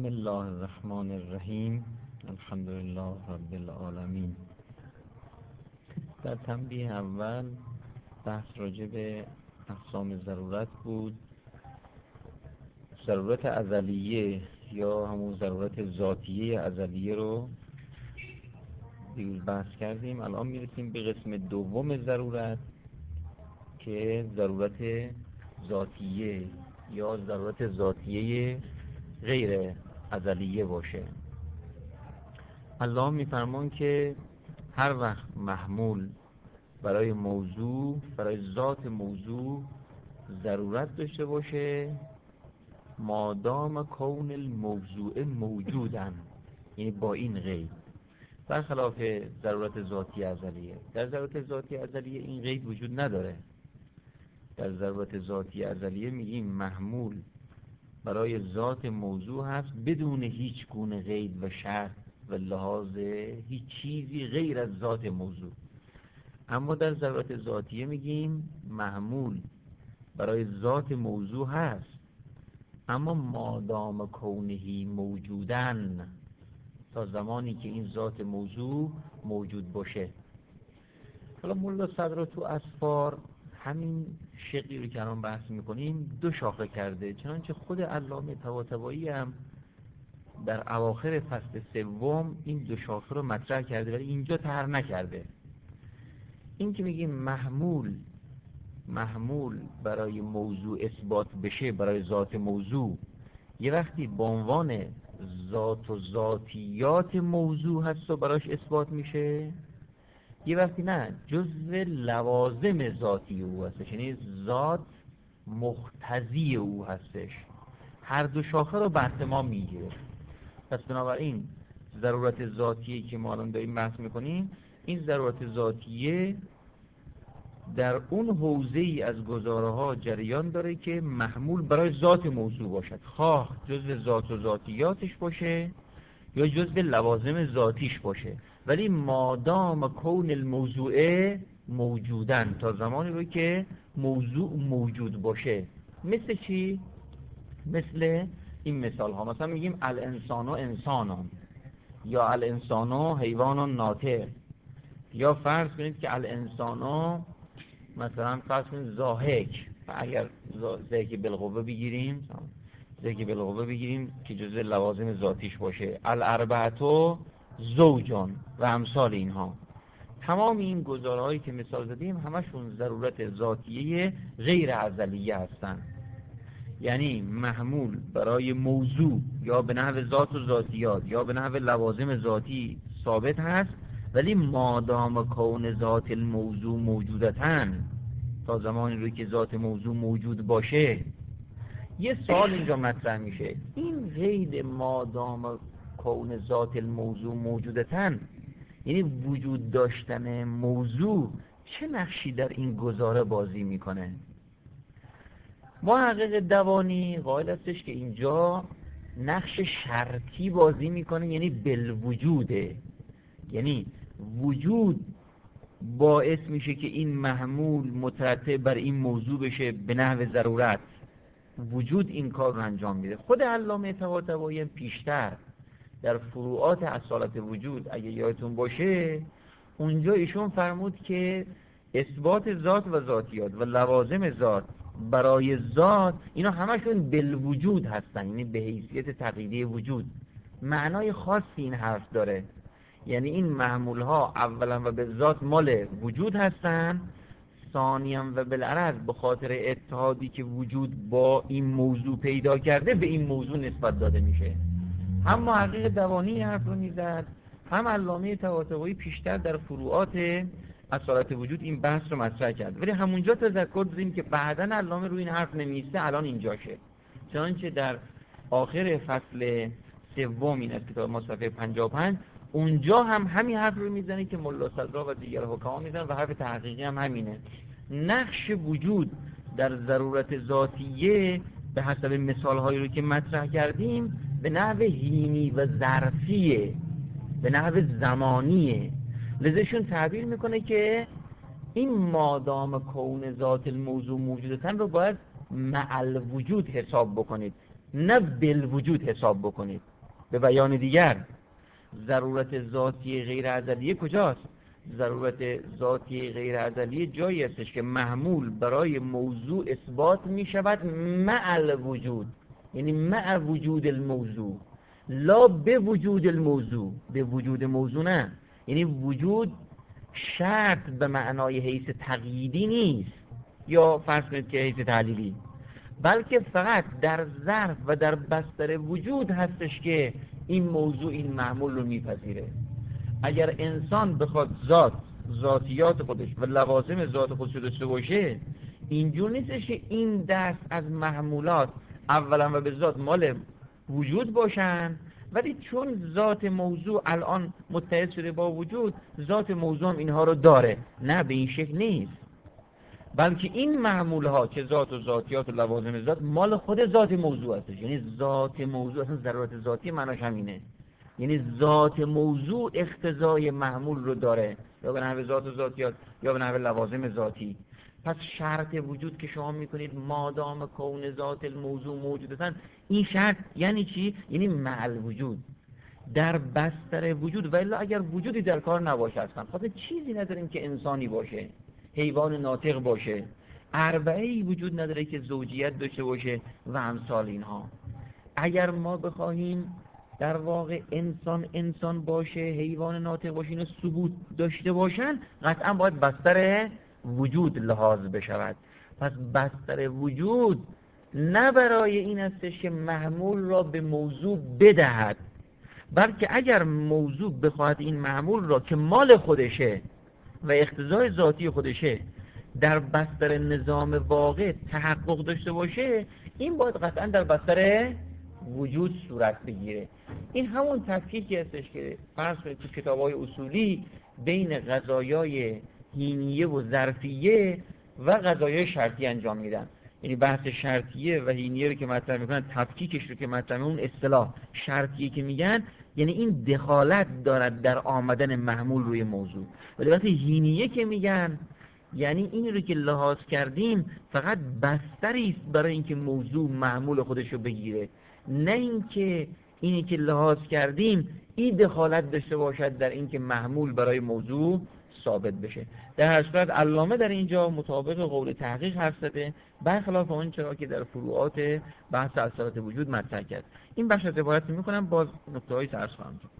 بسم الله الرحمن الرحیم. الحمدلله رب العالمین. در تنبیه اول بحث راجع به اقسام ضرورت بود. ضرورت ازلیه یا همون ضرورت ذاتیه ازلیه رو دیروز بحث کردیم. الان میرسیم به قسم دوم ضرورت که ضرورت ذاتیه یا ضرورت ذاتیه غیر ازلیه باشه. الله میفرمان که هر وقت محمول برای موضوع، برای ذات موضوع ضرورت داشته باشه، مادام کون الموضوع موجودن، یعنی با این قید، برخلاف ضرورت ذاتی ازلیه. در ضرورت ذاتی ازلیه این قید وجود نداره. در ضرورت ذاتی ازلیه میگیم محمول برای ذات موضوع هست بدون هیچ گونه قید و شرط و لحاظ هیچ چیزی غیر از ذات موضوع. اما در ضرورت ذاتیه میگیم محمول برای ذات موضوع هست، اما مادام کونهی موجودن، تا زمانی که این ذات موضوع موجود باشه. حالا مولا صدر تو اسفار همین شقی رو که الان بحث میکنیم دو شاخه کرده، چنانچه خود علامه طباطبایی هم در اواخر فصل سوم این دو شاخه رو مطرح کرده ولی اینجا طرح نکرده. این که میگیم محمول برای موضوع اثبات بشه، برای ذات موضوع، یه وقتی به عنوان ذات و ذاتیات موضوع هست و براش اثبات میشه، یه وقتی نه، جزء لوازم ذاتی او هستش، یعنی ذات مقتضی او هستش. هر دو شاخه رو به تمام میگیره. پس بنابراین ضرورت ذاتیه که ما الان داریم بحث میکنیم، این ضرورت ذاتیه در اون حوزه ای از گزاره ها جریان داره که محمول برای ذات موضوع باشد، خواه جزء ذات و ذاتیاتش باشه یا جزء لوازم ذاتیش باشه، ولی مادام کون الموضوع موجودن، تا زمانی رو که موضوع موجود باشه. مثل چی؟ مثل این مثال ها، مثلا میگیم الانسان و انسانان، یا الانسان و حیوان ناطق، یا فرض کنید که الانسان مثلا فرض کنید زاهک، اگر زاهک بالقوه بگیریم، زاهک بالقوه بگیریم که جزء لوازم ذاتیش باشه، الاربعه زوجان و امثال اینها. تمام این گزاره‌هایی که مثال زدیم همشون ضرورت ذاتیه غیر ازلیه هستن، یعنی محمول برای موضوع یا به نحو ذات و ذاتیات یا به نحو لوازم ذاتی ثابت هست، ولی مادام کون ذات الموضوع موجودتن، تا زمانی روی که ذات موضوع موجود باشه. یه سوال اینجا مطرح میشه، این قید مادام کون ذات الموضوع موجودتن، یعنی وجود داشتن موضوع، چه نقشی در این گزاره بازی میکنه؟ محقق دوانی قائل هستش که اینجا نقش شرطی بازی میکنه، یعنی بالوجوده، یعنی وجود باعث میشه که این محمول مترتب بر این موضوع بشه به نحو ضرورت. وجود این کار رو انجام میده. خود علامه طباطبایی پیشتر در فروعات اصالت وجود اگه یادتون باشه، اونجا ایشون فرمود که اثبات ذات و ذاتیات و لوازم ذات برای ذات، اینا همشون بالوجود هستن، یعنی به حیثیت تقییدی وجود. معنای خاصی این حرف داره، یعنی این محمول ها اولا و به ذات مال وجود هستن، ثانیاً و بالعرض به خاطر اتحادی که وجود با این موضوع پیدا کرده به این موضوع نسبت داده میشه. هم محقق دوانی حرف رو میزد، هم علامه طباطبایی پیشتر در فروعات اصالت وجود این بحث رو مطرح کرد. ولی همونجا تذکر دادیم که بعداً علامه روی این حرف نمیسته، الان اینجاشه. چنانچه در آخر فصل سوم این از کتاب ما صفحه 55 اونجا هم همین حرف رو میزنه که ملا صدرا و دیگر حکما میزنن و حرف تحقیقی هم همینه. نقش وجود در ضرورت ذاتیه به حسب مثالهایی رو که مطرح کردیم به نحو حینی و ظرفیه، به نحو زمانیه. لذاشون تعبیر میکنه که این مادام کون ذات الموضوع موجودتن رو باید مع الوجود حساب بکنید، نه بالوجود حساب بکنید. به بیان دیگر، ضرورت ذاتی غیر ازلیه کجاست؟ ضرورت ذاتی غیر ازلیه جایی هستش که محمول برای موضوع اثبات می شود مع الوجود، یعنی مع وجود الموضوع، لا به وجود الموضوع، به وجود موضوع نه. یعنی وجود شرط به معنای حیث تقییدی نیست یا فرض کنید که حیث تعلیلی، بلکه فقط در ظرف و در بستر وجود هستش که این موضوع این محمول رو میپذیره. اگر انسان بخواد ذاتیات خودش و لوازم ذات خودش رو داشته باشه، اینجور نیستش که این دست از محمولات اولا و به ذات مال وجود باشن، ولی چون ذات موضوع الان متحد شده با وجود، ذات موضوع هم اینها رو داره. نه، به این شکل نیست، بلکه این معمول ها که ذات و ذاتیات و لوازم ذات مال خود ذات موضوع هستش. یعنی ذات موضوع اصلا ضرورت ذاتی معناش همینه، یعنی ذات موضوع اقتضای معمول رو داره، یا به نحو ذات و ذاتیات یا به نحو لوازم ذاتی. پس شرط وجود که شما میکنید مادام کون ذات الموضوع موجود هستن، این شرط یعنی چی؟ یعنی مع الوجود، در بستر وجود. ولی اگر وجودی در کار نباشه اصلا، خاطر چیزی نداریم که انسانی باشه، حیوان ناطق باشه، اربعه‌ای وجود نداره که زوجیت داشته باشه و امثال اینها. اگر ما بخواهیم در واقع انسان باشه، حیوان ناطق باشه، اینو ثبوت داشته باشن، قطعا باید بستر وجود لحاظ بشود. پس بستر وجود نه برای این هستش که محمول را به موضوع بدهد، بلکه اگر موضوع بخواهد این محمول را که مال خودشه و اقتضای ذاتی خودشه در بستر نظام واقع تحقق داشته باشه، این باید قطعا در بستر وجود صورت بگیره. این همون تفکیکی هستش که فرض کنید تو کتاب‌های اصولی بین قضایای حینیه و ظرفیه و قضایای شرطی انجام میدن. یعنی بحث شرطیه و حینیه رو که مطرح میکنن، تفکیکش رو که مطرح اون اصطلاح شرطیه که میگن، یعنی این دخالت دارد در آمدن محمول روی موضوع. ولی وقتی حینیه که میگن، یعنی این رو که لحاظ کردیم فقط بستری است برای اینکه موضوع محمول خودش رو بگیره، نه اینکه اینی که لحاظ کردیم این دخالت داشته باشد در اینکه محمول برای موضوع ثابت بشه. در هر صورت علامه در اینجا مطابق قول تحقیق حرف زده، برخلاف اون چرا که در فروعات بحث اثرات وجود مطرح کرد. این بخش از عبارت میکنم، باز نکته‌های عرض خواهم کرد.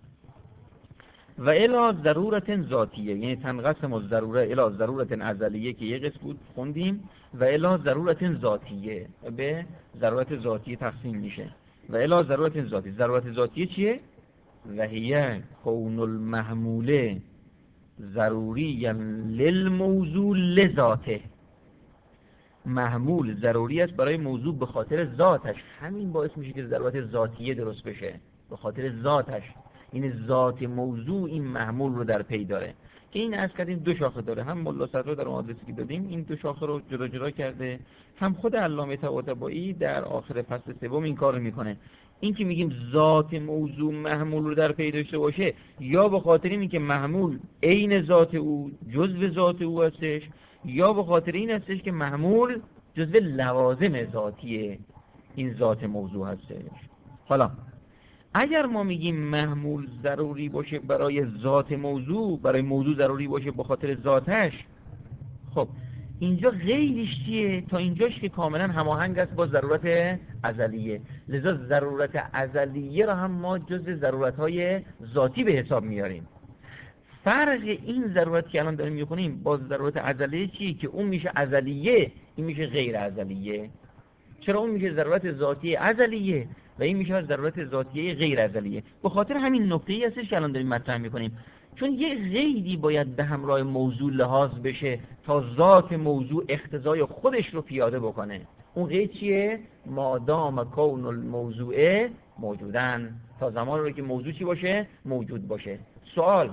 و الی ضرورت ذاتیه، یعنی تنقسم الضروره الی ضرورت ازلیه که یک قسم بود خوندیم، و الی ضرورت ذاتیه، به ضرورت ذاتی تقسیم میشه. و الی ضرورت ذاتی، ضرورت ذاتیه چیه؟ و هی کون المحموله ضروری للموضوع لذاته، محمول ضروری است برای موضوع به خاطر ذاتش. همین باعث میشه که ضرورت ذاتیه درست بشه، به خاطر ذاتش. این ذات موضوع این محمول رو در پی داره که این از کردیم دو شاخه داره. هم ملا صدرا در آدرسی که دادیم این دو شاخه رو جدا جدا کرده، هم خود علامه طباطبایی در آخر فصل سوم این کار رو میکنه. این که میگیم ذات موضوع محمول رو در پی داشته باشه، یا به خاطر این که محمول عین ذات او جزء ذات او هستش، یا به خاطر این هستش که محمول جزء لوازم ذاتی این ذات موضوع هستش. حالا اگر ما میگیم محمول ضروری باشه برای ذات موضوع، برای موضوع ضروری باشه به خاطر ذاتش، خب اینجا غیرش چیه؟ تا اینجاش که کاملا هماهنگ است با ضرورت ازلیه. لذا ضرورت ازلیه را هم ما جز ضرورت‌های ذاتی به حساب میاریم. فرق این ضرورت که الان داریم میخونیم با ضرورت ازلیه چیه؟ که اون میشه ازلیه، این میشه غیر ازلیه. چرا اون میشه ضرورت ذاتی ازلیه و این میشه ضرورت ذاتیه غیر ازلیه؟ به خاطر همین نکته‌ای هستش که الان داریم مطرح میکنیم. چون یه قیدی باید به همراه موضوع لحاظ بشه تا ذات موضوع اقتضای خودش رو پیاده بکنه. اون قید چیه؟ مادام کون الموضوع موجودن، تا زمان رو که موضوع چی باشه؟ موجود باشه. سوال: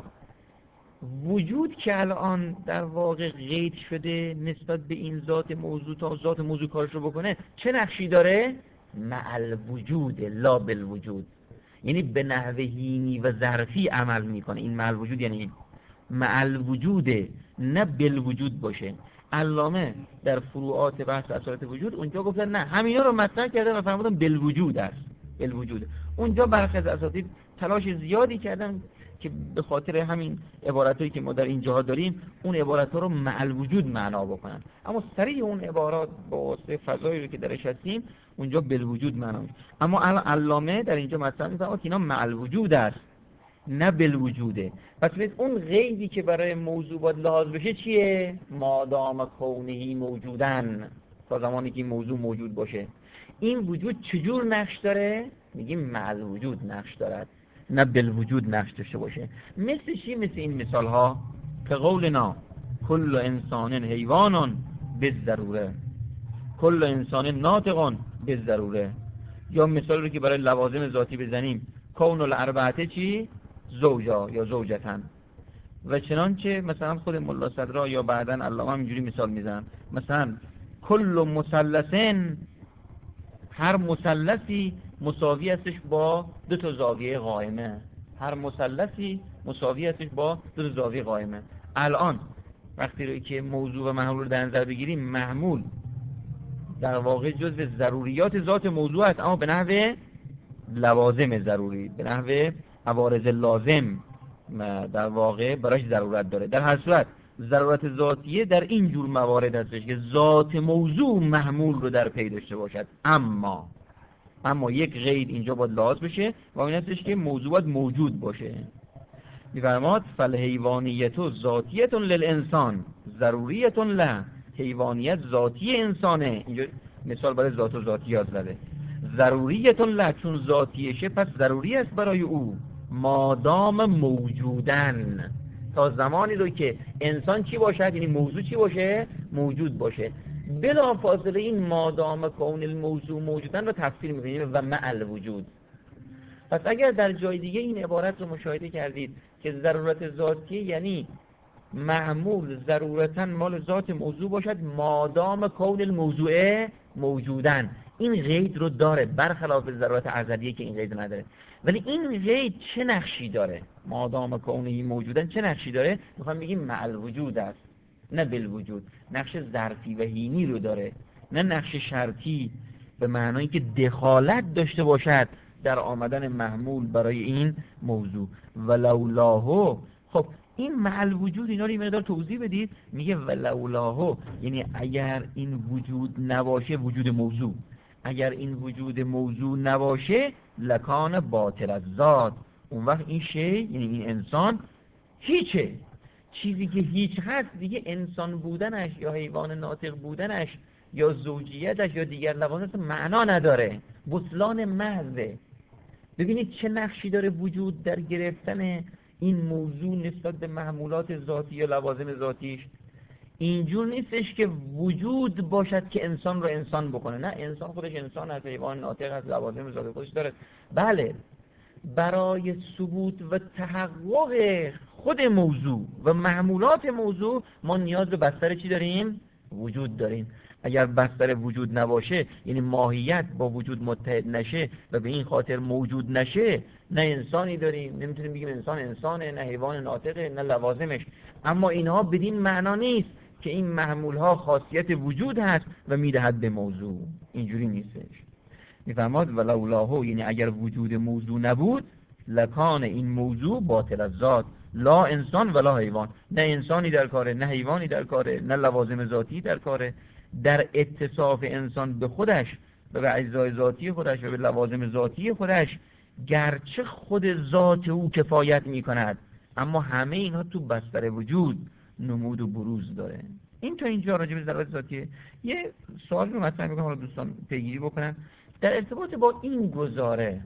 وجود که الان در واقع قید شده نسبت به این ذات موضوع تا ذات موضوع کارش رو بکنه، چه نقشی داره؟ مع الوجود لا بالوجود، یعنی به نحوه حینی و ظرفی عمل میکنه. این مع الوجود یعنی مع الوجود، نه بالوجود باشه. علامه در فروعات بحث اثرات وجود اونجا گفتن نه، همینا رو مطرح کردن و فرمودن بالوجود است. بالوجود. اونجا برخی از اساتید تلاش زیادی کردن که به خاطر همین عبارتایی که ما در اینجاها داریم اون عبارت‌ها رو مع الوجود معنا بکنن، اما سریع اون عبارات با واسطه فضایی رو که درش هستیم اونجا بالوجود معنا میشه. اما الان علامه در اینجا مثلا میفهمه که اینا مع الوجود است نه بالوجوده. پس اون قیدی که برای موضوع باید لحاظ بشه چیه؟ مادام کونهی موجودن، تا زمانی که این موضوع موجود باشه. این وجود چجور نقش داره؟ میگیم مع الوجود نقش دارد نه بالوجود نقش داشته باشه. مثل چی؟ مثل این مثال ها که قولنا کل انسان حیوان بالضروره، کل انسان ناطق بالضروره. یا مثال رو که برای لوازم ذاتی بزنیم کون الاربعه چی؟ زوجا یا زوجتن. و چنانچه مثلا خود ملا صدرا یا بعداً علامه اینجوری مثال میزنن، مثلا کل مثلثن، هر مثلثی مساوی هستش با دو تا زاویه قائمه، هر مثلثی مساوی هستش با دو تا زاویه قائمه. الان وقتی رو که موضوع و محمول رو در نظر بگیریم، محمول در واقع جزء ضروریات ذات موضوع است، اما به نحو لوازم ضروری، به نحو عوارض لازم در واقع براش ضرورت داره. در هر صورت ضرورت ذاتیه در این جور موارد هستش که ذات موضوع محمول رو در پی داشته باشد. اما یک قید اینجا باید لحاظ بشه و این هستش که موضوع باید موجود باشه. می‌فرماد فالحیوانیت ذاتیت للانسان ضروریت له، حیوانیت ذاتی انسانه. اینجا مثال برای ذات و ذاتیات زده. ضروریت له، چون ذاتیشه پس ضروری است برای او مادام موجودن، تا زمانی رو که انسان چی باشد، یعنی موضوع چی باشه؟ موجود باشه. بلا فاصله این مادام کون الموضوع موجودن رو تفسیر می‌کنیم و مع الوجود. پس اگر در جای دیگه این عبارت رو مشاهده کردید که ضرورت ذاتی یعنی معمول ضرورتاً مال ذات موضوع باشد مادام کون الموضوع موجودن، این قید رو داره، برخلاف ضرورت ازلیه که این قید نداره. ولی این قید چه نقشی داره؟ مادام کونه موجودن چه نقشی داره؟ میخوام بگیم مع الوجود است نه بالوجود. نقش ظرفی و حینی رو داره، نه نقش شرطی به معنایی که دخالت داشته باشد در آمدن محمول برای این موضوع. ولولاه، خب این مع الوجود اینا رو یه مقدار توضیح بدید. میگه ولولاه یعنی اگر این وجود نباشه، وجود موضوع، اگر این وجود موضوع نباشه لکان باطل از ذات، اون وقت این شی یعنی این انسان هیچه. چیزی که هیچ هست دیگه انسان بودنش یا حیوان ناطق بودنش یا زوجیتش یا دیگر لوازم معنا نداره، بطلان محضه. ببینید چه نقشی داره وجود در گرفتن این موضوع نسبت به محمولات ذاتی یا لوازم ذاتیش. اینجور نیستش که وجود باشد که انسان رو انسان بکنه، نه، انسان خودش انسان هست، حیوان ناطق هست، لوازم ذاتی خودش داره. بله، برای ثبوت و تحقق خود موضوع و محمولات موضوع ما نیاز به بستر چی داریم؟ وجود داریم. اگر بستر وجود نباشه، یعنی ماهیت با وجود متحد نشه و به این خاطر موجود نشه، نه انسانی داریم، نمیتونیم بگیم انسان انسانه، نه حیوان ناطقه، نه لوازمش. اما اینها بدین معنا نیست که این محمولها خاصیت وجود هست و میدهد به موضوع. اینجوری نیستش. میفرماد ولولاه یعنی اگر وجود موضوع نبود لکان این موضوع باطل از ذات، لا انسان ولا حیوان، نه انسانی در کاره، نه حیوانی در کاره، نه لوازم ذاتی در کاره. در اتصاف انسان به خودش و به اجزای ذاتی خودش و به لوازم ذاتی خودش گرچه خود ذات او کفایت می کند، اما همه اینها تو بستر وجود نمود و بروز داره. این تا اینجا راجع به ضرورت ذاتیه. یه سوال رو مطرح می‌کنم، دوستان پیگیری بکنن در ارتباط با این گزاره.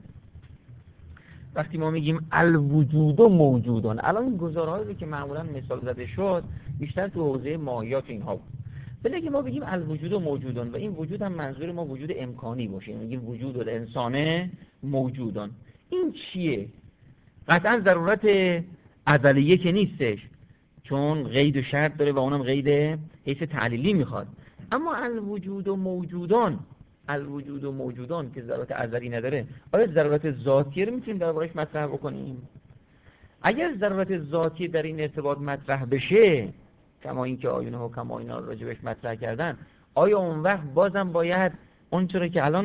وقتی ما میگیم الوجود و موجودان، الان این گزارهایی که معمولا مثال زده شد بیشتر تو حوزه ماهیات اینها بود. ولی اگه ما بگیم الوجود و موجودان و این وجود هم منظور ما وجود امکانی باشه، میگیم وجود الانسان موجودان، این چیه؟ قطعا ضرورت ازلیه که نیستش، چون قید و شرط داره و اونم قید حیث تعلیلی میخواد. اما الوجود و موجودان، الوجود و موجودان که ضرورت ازلی نداره، آیا ضرورت ذاتی رو میتونیم دربارش مطرح بکنیم؟ اگر ضرورت ذاتی در این ارتباط مطرح بشه، کما اینکه آیون حکما اینا راجبش مطرح کردن، آیا اون وقت بازم باید اون چرا که الان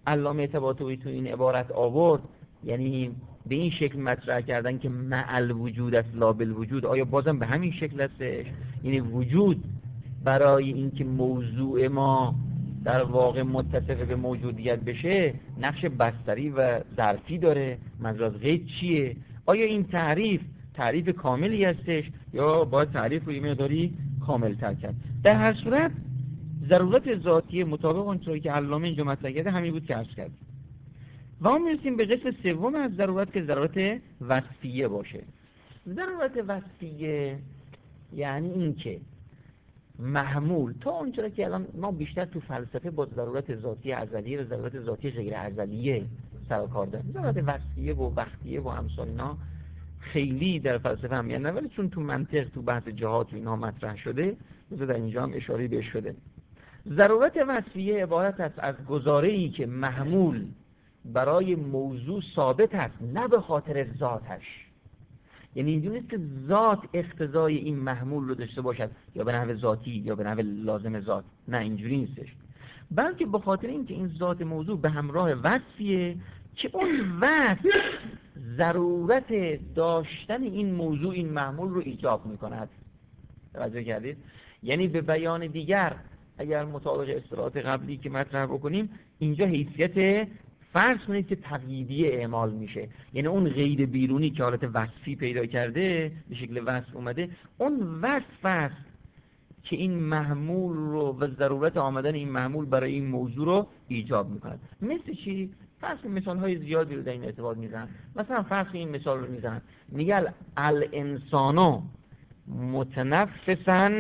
علامه طباطبایی تو این عبارت آورد، یعنی به این شکل مطرح کردن که مع الوجود است لا بالوجود، آیا بازم به همین شکل هستش؟ یعنی وجود برای اینکه موضوع ما در واقع متصف به موجودیت بشه نقش بستری و ظرفی داره. منظور از غیب چیه؟ آیا این تعریف کاملی هستش یا باید تعریف رو یه مقداری کامل تر کرد؟ در هر صورت ضرورت ذاتی مطابق اونطوری که علامه اینجا مطرح کرده همین بود که عرض کرد. و ما میرسیم به قسم سوم از ضرورت که ضرورت وصفیه باشه. ضرورت وصفیه یعنی این که محمول تا اونطوری که الان ما بیشتر تو فلسفه با ضرورت ذاتی ازلیه و ضرورت ذاتی غیر ازلیه سر و کار داریم. ضرورت وصفیه و وقتیه و امثال اینا خیلی در فلسفه هم نه، ولی چون تو منطق تو بحث جهات و اینها مطرح شده در اینجا هم اشاره بهش شده. ضرورت وصفیه عبارت است از گزاره‌ای که محمول برای موضوع ثابت است، نه به خاطر ذاتش. یعنی اینجوری نیست که ذات اقتضای این محمول رو داشته باشد یا به نحو ذاتی یا به نحو لازم ذات، نه اینجوری نیستش، بلکه به خاطر اینکه این ذات موضوع به همراه وصفیه که اون وصف ضرورت داشتن این موضوع این محمول رو ایجاب میکند. توجه کردید؟ یعنی به بیان دیگر اگر مطابق اصطلاحات قبلی که مطرح بکنیم، اینجا حیثیت فرض کنید که تقییدی اعمال میشه، یعنی اون غیر بیرونی که حالت وصفی پیدا کرده به شکل وصف اومده، اون وصف است که این محمول رو و ضرورت آمدن این محمول برای این موضوع رو ایجاب میکند. مثل چی؟ فرض کنید مثال های زیادی رو در این ارتباط میزنن. مثلا فرض کنید این مثال رو میزنن، میگه الانسانو متنفسا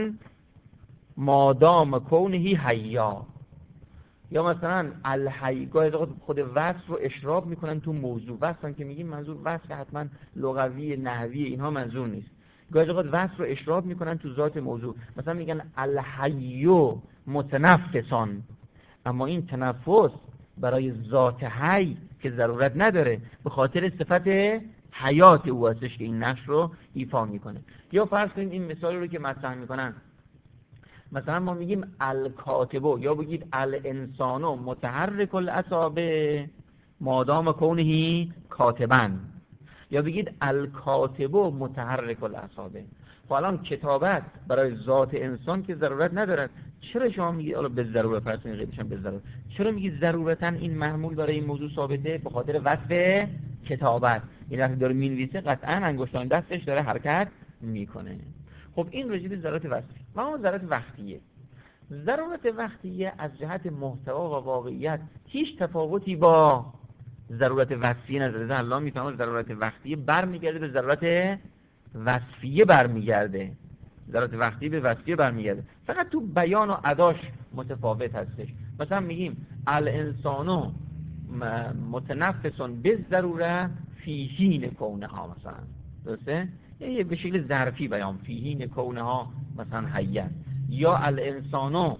مادام کونه حیا، یا مثلا الحی، گاهی خود وصف رو اشراب میکنن تو موضوع. وصفن که میگیم منظور وصف حتما لغوی نحوی اینها منظور نیست، گاهی وصف رو اشراب میکنن تو ذات موضوع. مثلا میگن الحیو متنفسان، اما این تنفس برای ذات حی که ضرورت نداره، به خاطر صفت حیات او هستش که این نقش رو ایفا میکنه. یا فرض کنید این مثال رو که مطرح میکنن، مثلا ما میگیم الکاتبو، یا بگید الانسانو متحرک الاصابع مادام کونهی کاتبن، یا بگید الکاتبو متحرک الاصابع. خب الان کتابت برای ذات انسان که ضرورت ندارد، چرا شما میگید الان به ضرورت فرض کنید غیبش هم به ضرورت، چرا میگید ضرورتا این محمول برای این موضوع ثابته؟ به خاطر وصف کتابت. این وقتی داره مینویسه قطعا انگشتان دستش داره حرکت میکنه. خب این راجع به ضرورت وصفی. و اما ضرورت وقتیه. ضرورت وقتیه از جهت محتوا و واقعیت هیچ تفاوتی با ضرورت وصفی نداره. الله میفهمه ضرورت وقتیه برمیگرده به ضرورت وصفیه برمیگرده. ضرورت وقتیه به وصفیه برمیگرده، فقط تو بیان و اداش متفاوت هستش. مثلا میگیم الانسانو متنفسون بالضروره فی حین کونها، مثلا درسته؟ یعنی به شکل ظرفی بیان، فی حین کونها مثلا حیّن. یا الانسانو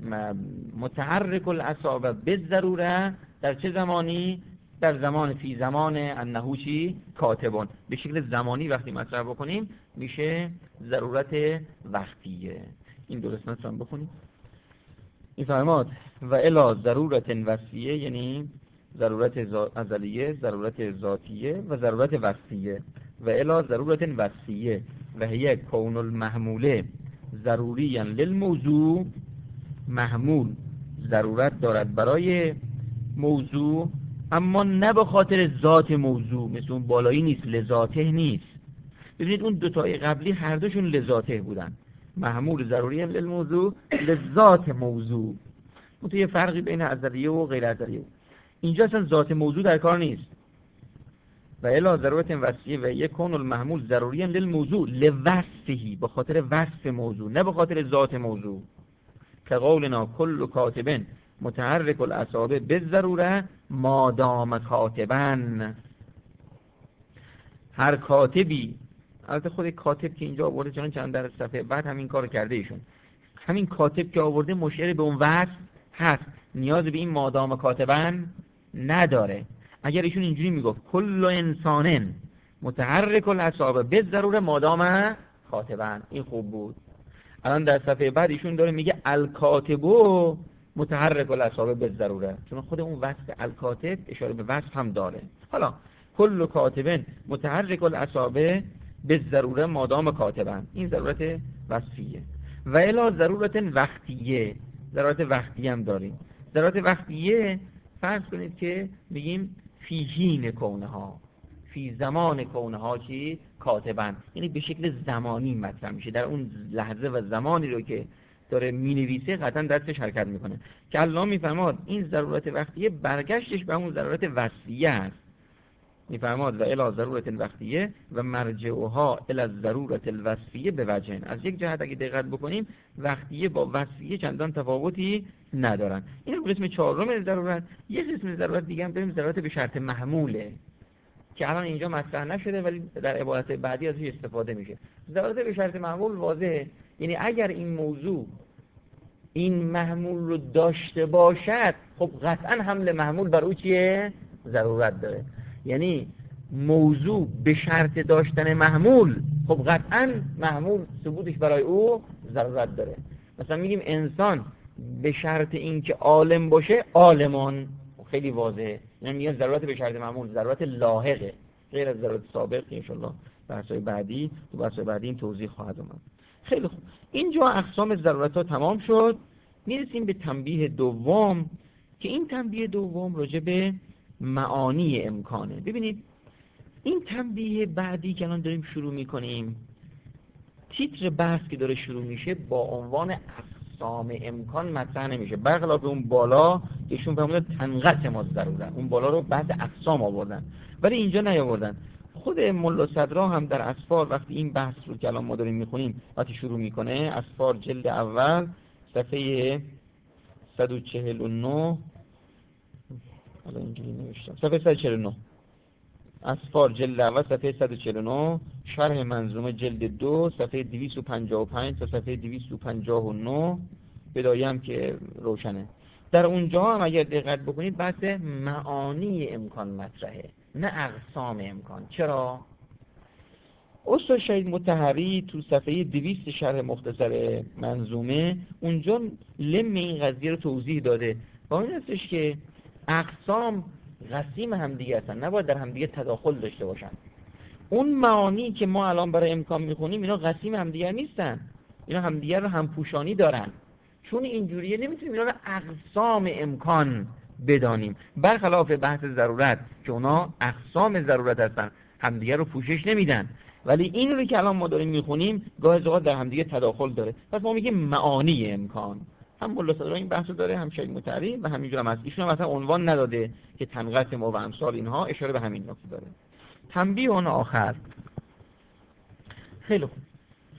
متحرک الاصابع بالضروره در چه زمانی؟ در زمان فی زمان انه چی؟ کاتبون. به شکل زمانی وقتی مطرح بکنیم میشه ضرورت وقتیه. این درست نتونم بخونیم این فرماد و الا ضرورت وصفیه، یعنی ضرورت ازلیه، ضرورت ذاتیه و ضرورت وصفیه. و الا ضرورت وصفیه و هی کون المحموله ضروریاً للموضوع، محمول ضرورت دارد برای موضوع اما نه به خاطر ذات موضوع، مثل اون بالایی نیست، لذاته نیست. ببینید اون دوتای قبلی هر دوشون لذاته بودن، محمول ضروریاً للموضوع لذات موضوع. اون تو یه فرقی بین ازلیه و غیر ازلیه. اینجا اصلا ذات موضوع در کار نیست. و الا ضرورت وصفیه و یکون المحمول ضروریاً للموضوع لوصفه، به خاطر وصف موضوع نه به خاطر ذات موضوع. که قولنا کل کاتب متحرک الاصابع بالضروره ما دام کاتبا. هر کاتبی، البته خود کاتب که اینجا آورده چون چند در صفحه بعد همین کارو کرده ایشون، همین کاتب که آورده مشیر به اون وصف هست، نیاز به این ما دام کاتبا نداره. اگر ایشون اینجوری میگفت کل انسان متحرک الاصابع بالضروره ما دام کاتبا، این خوب بود. الان در صفحه بعد ایشون داره میگه الکاتبو متحرک الاصابع به ضروره، چون خود اون وصف الکاتب اشاره به وصف هم داره. حالا کل کاتبن متحرک الاصابع به ضروره مادام کاتبن، این ضرورت وصفیه. و الا ضرورت وقتیه، ضرورت وقتی هم داریم. ضرورت وقتیه فرض کنید که بگیم فی حین کونها، فی زمان کونها چی؟ کاتبن، یعنی به شکل زمانی مطرح میشه، در اون لحظه و زمانی رو که داره مینویسه قطعا دستش حرکت میکنه. که الله میفرماد این ضرورت وقتیه برگشتش به اون ضرورت وصفیه است. میفرماد و الی ضرورت وقتیه و مرجعها الی الضرورت الوصفیه به وجهن. از یک جهت اگه دقت بکنیم وقتیه با وصفیه چندان تفاوتی ندارن. این قسم چهارم ضرورت. یک قسم ضرورت دیگه هم بریم ضرورت به شرط محموله که الان اینجا مطرح نشده ولی در عبارت بعدی ازش استفاده میشه. ضرورت به شرط محمول واضحه، یعنی اگر این موضوع این محمول رو داشته باشد خب قطعا حمل محمول بر او چیه؟ ضرورت داره. یعنی موضوع به شرط داشتن محمول خب قطعا محمول ثبوتش برای او ضرورت داره. مثلا میگیم انسان به شرط اینکه عالم باشه عالمان، خیلی واضحه. یعنی میگن ضرورت به شرط محمول ضرورت لاحقه غیر از ضرورت سابق که انشالله بحث‌های بعدی این توضیح خواهد اومد. خیلی خوب، اینجا اقسام ضرورت ها تمام شد. میرسیم به تنبیه دوم که این تنبیه دوم راجع به معانی امکانه. ببینید این تنبیه بعدی که الان داریم شروع میکنیم، تیتر بحث که داره شروع میشه با عنوان اقسام امکان مطرح نمیشه، برخلاف اون بالا ایشون فرمودن تنقسم الضروره، اون بالا رو بعد اقسام آوردن ولی اینجا نیاوردن. خود ملا صدرا هم در اسفار وقتی این بحث رو که الان ما داریم میخونیم وقتی شروع میکنه، اسفار جلد اول صفحه 149، حالا اینجوری نوشتم صفحه 149، اسفار جلد اول صفحه 149، شرح منظومه جلد 2 صفحه 255 تا صفحه 259 بدایه هم که روشنه. در اونجا هم اگر دقت بکنید بحث معانی امکان مطرحه نه اقسام امکان. چرا؟ استاد شهید مطهری تو صفحه 200 شرح مختصر منظومه اونجا لم این قضیه رو توضیح داده با این هستش که اقسام قسیم همدیگه هستن، نباید در همدیگه تداخل داشته باشن. اون معانی که ما الان برای امکان میخونیم اینا قسیم همدیگه نیستن، اینا همدیگه رو همپوشانی دارن. چون اینجوریه نمیتونیم اینا رو اقسام امکان بدانیم، برخلاف بحث ضرورت که اونا اقسام ضرورت هستن همدیگه رو پوشش نمیدن. ولی این رو که الان ما داریم میخونیم گاهی اوقات در همدیگه تداخل داره، پس ما میگیم معانی امکان. هم ملا صدرا این بحثو داره، هم شهید مطهری و همینجور هم هست. ایشون هم مثلا عنوان نداده که تنقسم و امثال اینها، اشاره به همین نکته داره. تنبیه اون آخر. خیلی خوب،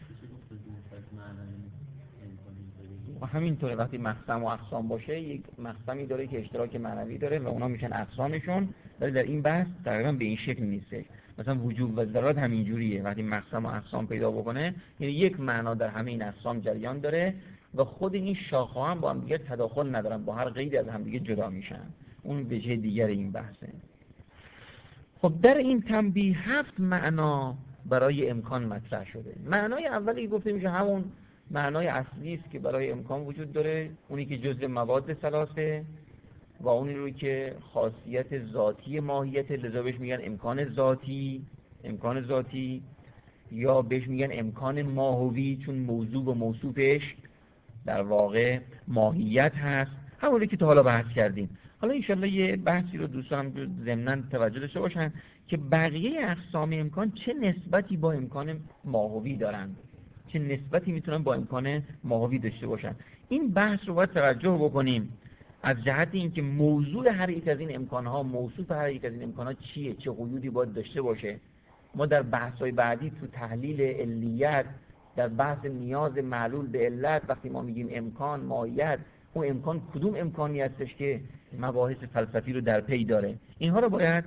و همینطوره وقتی مقسم و اقسام باشه یک مقسمی داره که اشتراک معنوی داره و اونا میشن اقسامشون، ولی در این بحث تقریبا به این شکل نیستش. مثلا وجوب و ضرورت همینجوریه، وقتی مقسم و اقسام پیدا بکنه یعنی یک معنا در همه این اقسام جریان داره و خود این شاخه هم با هم دیگه تداخل ندارن، با هر قیدی از هم دیگه جدا میشن. اون وجه دیگر این بحثه. خب در این تنبیه 7 معنا برای امکان مطرح شده. معنای اولی گفته میشه همون معنای اصلی است که برای امکان وجود داره، اونی که جزء مواد ثلاثه و اونی رو که خاصیت ذاتی ماهیت، لذا بهش میگن امکان ذاتی یا بهش میگن امکان ماهوی چون موضوع و موصوفش در واقع ماهیت هست، همونی که تا حالا بحث کردیم. حالا انشالله یه بحثی رو دوستانم ضمناً توجه داشته باشن که بقیه اقسام امکان چه نسبتی با امکان ماهوی دارن، چه نسبتی میتونن با امکان ماهوی داشته باشن. این بحث رو باید توجه بکنیم از جهت اینکه موضوع هر یک از این امکانها، موصوف هر یک از این امکانها چیه، چه قیودی باید داشته باشه. ما در بحث‌های بعدی تو تحلیل علیت، در بحث نیاز معلول به علت، وقتی ما میگیم امکان ماهیت، اون امکان کدوم امکانی هستش که مباحث فلسفی رو در پی داره، اینها رو باید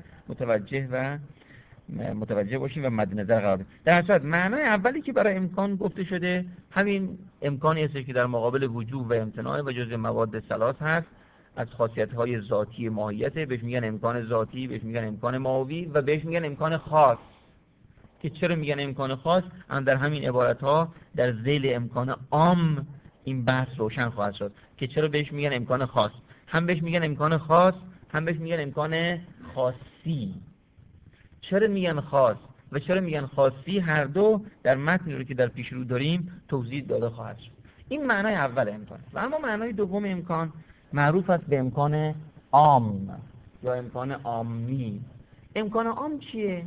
متوجه باشیم و مد نظر قرار بدیم. در صورت معنای اولی که برای امکان گفته شده همین امکانی هستش که در مقابل وجوب و امتناع و جزء مواد ثلاث هست، از خاصیت‌های ذاتی ماهیت، بهش میگن امکان ذاتی، بهش میگن امکان ماهوی و بهش میگن امکان خاص. که چرا میگن امکان خاص؟ هم در همین عبارت‌ها در ذیل امکان عام این بحث روشن خواهد شد که چرا بهش میگن امکان خاص. هم بهش میگن امکان خاص، هم بهش میگن امکان خاصی. چرا میگن خاص و چرا میگن خاصی؟ هر دو در متنی رو که در پیش رو داریم توضیح داده خواهد شد. این معنای اول امکان. و اما معنای دوم امکان معروف است به امکان عام یا امکان عامی. امکان عام چیه؟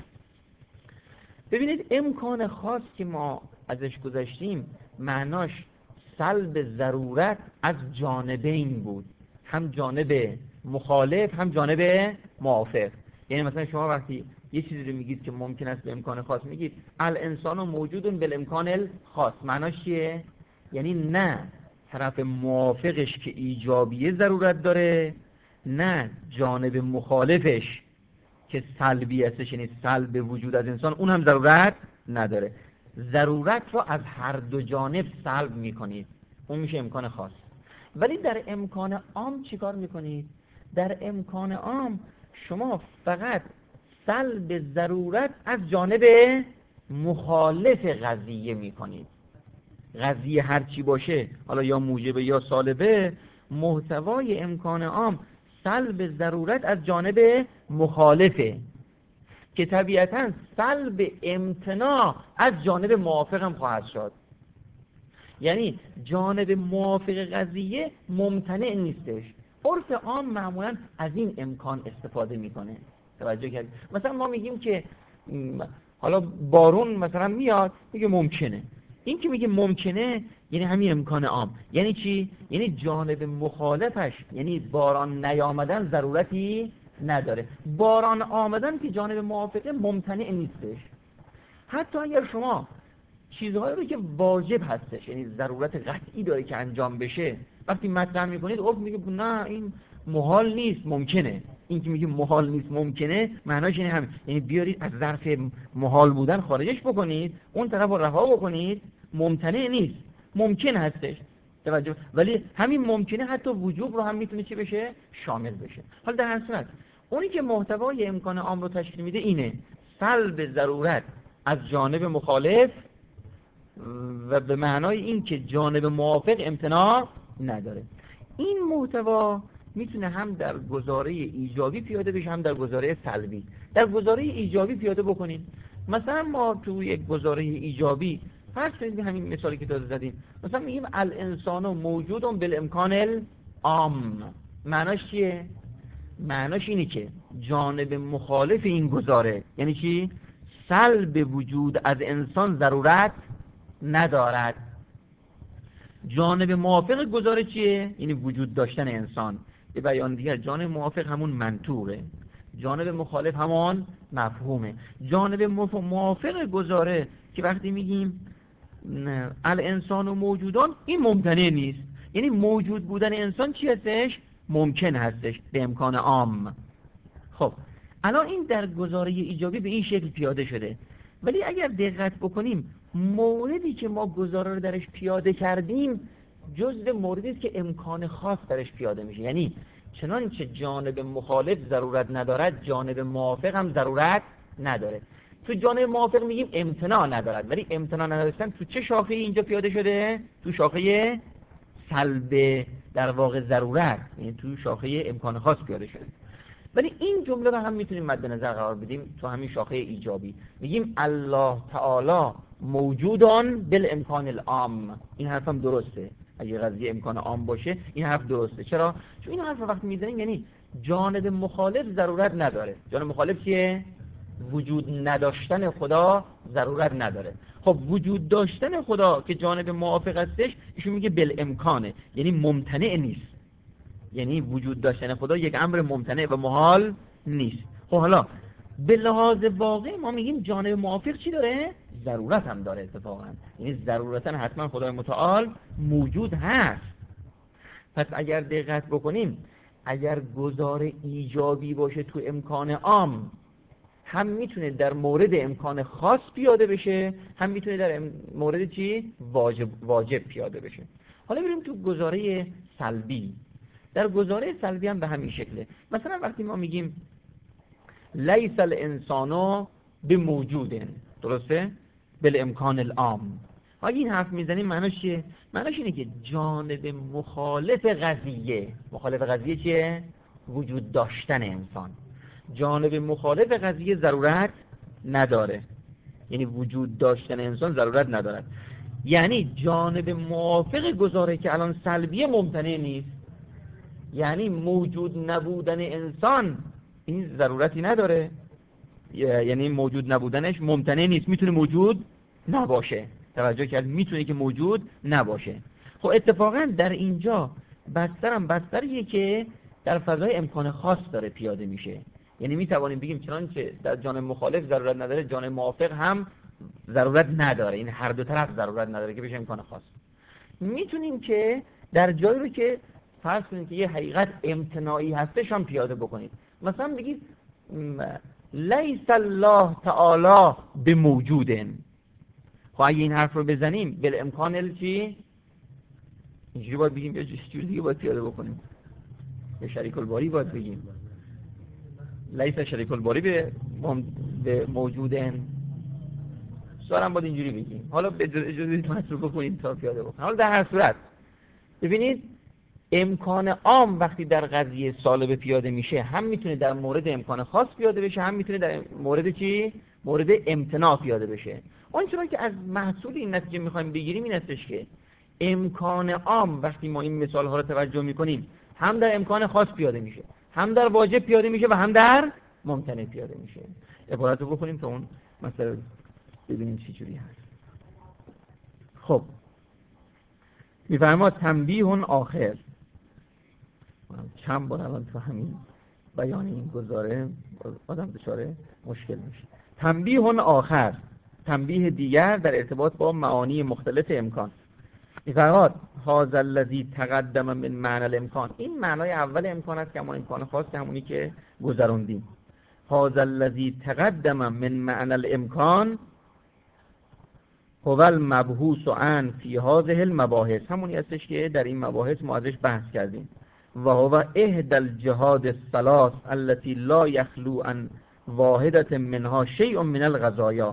ببینید، امکان خاص که ما ازش گذشتیم معناش سلب ضرورت از جانبین بود، هم جانب مخالف هم جانب موافق. یعنی مثلا شما وقتی یه چیزی رو میگید که ممکن است به امکان خاص، میگید الانسان موجود بالامکان الخاص، معناش چیه؟ یعنی نه طرف موافقش که ایجابیه ضرورت داره، نه جانب مخالفش که سلبی هستش، یعنی سلب وجود از انسان، اون هم ضرورت نداره. ضرورت رو از هر دو جانب سلب میکنید، اون میشه امکان خاص. ولی در امکان عام چیکار میکنید؟ در امکان عام شما فقط سلب ضرورت از جانب مخالف قضیه میکنید. قضیه هر چی باشه، حالا یا موجبه یا سالبه، محتوای امکان عام سلب ضرورت از جانب مخالفه که طبیعتاً سلب امتناع از جانب موافق هم خواهد شد. یعنی جانب موافق قضیه ممتنع نیستش. عرف عام معمولاً از این امکان استفاده میکنه. توجه کردید؟ مثلا ما میگیم که حالا بارون مثلا میاد، میگه ممکنه. این که میگه ممکنه یعنی همین امکان عام. یعنی چی؟ یعنی جانب مخالفش، یعنی باران نیامدن ضرورتی نداره. باران آمدن که جانب موافقه ممتنع نیستش. حتی اگر شما چیزهایی رو که واجب هستش، یعنی ضرورت قطعی داره که انجام بشه، وقتی مطرح میکنید عرف میگه نه این محال نیست ممکنه. این که میگه محال نیست ممکنه معناش اینه همین، یعنی بیارید از ظرف محال بودن خارجش بکنید، اون طرف رو رها بکنید، ممتنع نیست، ممکن هستش. توجه. ولی همین ممکنه حتی وجوب رو هم میتونه چی بشه؟ شامل بشه. حالا در هر صورت اونی که محتوای امکان عام رو تشکیل میده اینه: سلب ضرورت از جانب مخالف و به معنای این که جانب موافق امتناع نداره. این محتوا میتونه هم در گزاره ایجابی پیاده بشه هم در گزاره سلبی. در گزاره ایجابی پیاده بکنید. مثلا ما تو یک گزاره ایجابی فرض کنید همین مثالی که داده زدیم، مثلا میگیم الانسان موجود بالامکان العام. معناش چیه؟ معناش اینه که جانب مخالف این گزاره، یعنی چی؟ سلب وجود از انسان ضرورت ندارد. جانب موافق گزاره چیه؟ یعنی وجود داشتن انسان. به بیان دیگر جانب موافق همون منطوقه، جانب مخالف همان مفهومه. جانب موافق گزاره که وقتی میگیم الانسان و موجودان، این ممتنع نیست، یعنی موجود بودن انسان چی هستش؟ ممکن هستش به امکان عام. خب الان این در گزاره ایجابی به این شکل پیاده شده. ولی اگر دقت بکنیم موردی که ما گزاره رو درش پیاده کردیم جزء موردی است که امکان خاص درش پیاده میشه. یعنی چنانچه جانب مخالف ضرورت ندارد، جانب موافق هم ضرورت نداره. تو جانب موافق میگیم امتناع ندارد، ولی امتناع نداشتن تو چه شاخه اینجا پیاده شده؟ تو شاخه سلب در واقع ضرورت، یعنی تو شاخه امکان خاص پیاده شده. ولی این جمله رو هم میتونیم مد نظر قرار بدیم تو همین شاخه ایجابی. میگیم الله تعالی موجودان بالامکان العام. این حرف هم درسته. اگه قضیه امکان عام باشه این حرف درسته. چرا؟ چون این حرف وقتی میزنیم یعنی جانب مخالف ضرورت نداره. جانب مخالف چیه؟ وجود نداشتن خدا ضرورت نداره. خب وجود داشتن خدا که جانب موافق هستش، ایشون میگه بالامکانه، یعنی ممتنع نیست. یعنی وجود داشتن خدا یک امر ممتنع و محال نیست. خب حالا به لحاظ واقع ما میگیم جانب موافق چی داره؟ ضرورت هم داره اتفاقا. یعنی ضرورتا حتما خدای متعال موجود هست. پس اگر دقت بکنیم، اگر گزاره ایجابی باشه تو امکان عام، هم میتونه در مورد امکان خاص پیاده بشه، هم میتونه در مورد چی؟ واجب پیاده بشه. حالا بریم تو گزاره سلبی. در گزاره سلبی هم به همین شکله. مثلا وقتی ما میگیم لیس الانسان بموجود، درسته؟ بالامکان العام. اگه این حرف میزنیم معناش چیه؟ معناش اینه که جانب مخالف قضیه چیه؟ وجود داشتن انسان. جانب مخالف قضیه ضرورت نداره، یعنی وجود داشتن انسان ضرورت ندارد. یعنی جانب موافق گزاره که الان سلبیه ممتنع نیست، یعنی موجود نبودن انسان این ضرورتی نداره، یعنی موجود نبودنش ممتنع نیست، میتونه موجود نباشه. توجه کرد؟ میتونه که موجود نباشه. خب اتفاقا در اینجا بستریه که در فضای امکان خاص داره پیاده میشه. یعنی میتوانیم بگیم چنانچه در جانب مخالف ضرورت نداره، جانب موافق هم ضرورت نداره، این هر دو طرف ضرورت نداره که بشه امکان خاص. میتونیم که در جایی رو که فرض کنیم که یه حقیقت امتناعی هستش هم پیاده بکنید. مثلا بگید لیس الله تعالی بموجود. خب اگه این حرف رو بزنیم بالامکان چی؟ اینجوری باید بگیم یا جوری دیگه باید پیاده بکنیم؟ به شریک الباری باید بگیم لیس شریک الباری به موجودن، سوارم باید اینجوری بگیم. حالا به اجازه مطلوب بکنیم تا پیاده بکنیم. حالا در هر صورت ببینید امکان عام وقتی در قضیه سالبه پیاده میشه هم میتونه در مورد امکان خاص پیاده بشه، هم میتونه در مورد چی؟ مورد امتناع پیاده بشه. اونچنان که از محصول این نتیجه میخوایم بگیریم این هستش که امکان عام وقتی ما این مثال ها رو توجه میکنیم هم در امکان خاص پیاده میشه، هم در واجب پیاده میشه و هم در ممتنع پیاده میشه. عبارت رو بکنیم تا اون مثلا ببینیم چی جوری هست. خب میفرماد تنبیه آخر، چند بار الان تو همین بیان این گزاره آدم دچار مشکل میشه. تنبیه آخر، تنبیه دیگر در ارتباط با معانی مختلف امکان. میفرماد هذا الذی تقدم من معنی الامکان، این معنای اول امکان است که همون امکان خاص، همونی که گذروندیم. هذا الذی تقدم من معنی الامکان هو المبحوث عن فی هذه المباحث، همونی هستش که در این مباحث ما ازش بحث کردیم. و هو احدى الجهاد الثلاث التي لا يخلو عن واحدة منها شیء من الغذایا.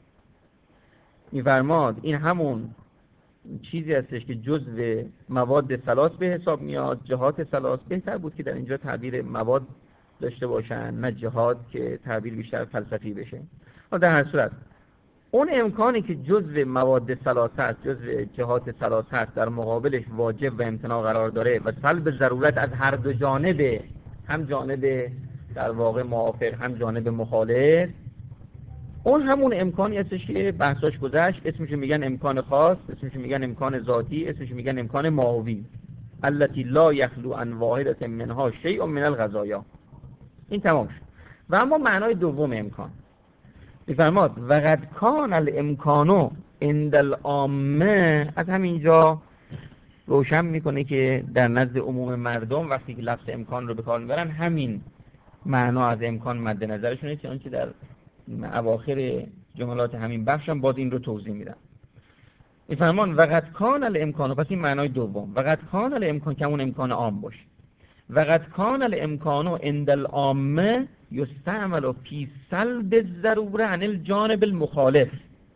میفرماد این همون چیزی هستش که جزء مواد ثلاث به حساب میاد. جهات ثلاث بهتر بود که در اینجا تعبیر مواد داشته باشن نه جهاد که تعبیر بیشتر فلسفی بشه. و در هر صورت اون امکانی که جزء مواد ثلاث هست، جزء جهات ثلاث هست، در مقابلش واجب و امتناع قرار داره و سلب ضرورت از هر دو جانب، هم جانب در واقع موافق هم جانب مخالف، اون همون امکانی هستش که بحثاش گذشت. اسمش میگن امکان خاص، اسمش میگن امکان ذاتی، اسمش میگن امکان ماوی. التي لا يخلو عن واحدة منها شیء من الغذایا. این تمام شد. و اما معنای دوم امکان میفرماد وقد کان الامکانو عند العامه، از همینجا روشن میکنه که در نزد عموم مردم وقتی که لفظ امکان رو به کار میبرن همین معنا از امکان مد نظرشونه، چنانچه در اواخر جملات همین بخشم باز این رو توضیح میدم. میفرمان وقد کان الامکانو، پس این معنای دوم، وقد کان الامکان که اون امکان عام باشه. وقد کان الامکانو عند العامه یستعمل فی سلب الضروره عن الجانب المخالف.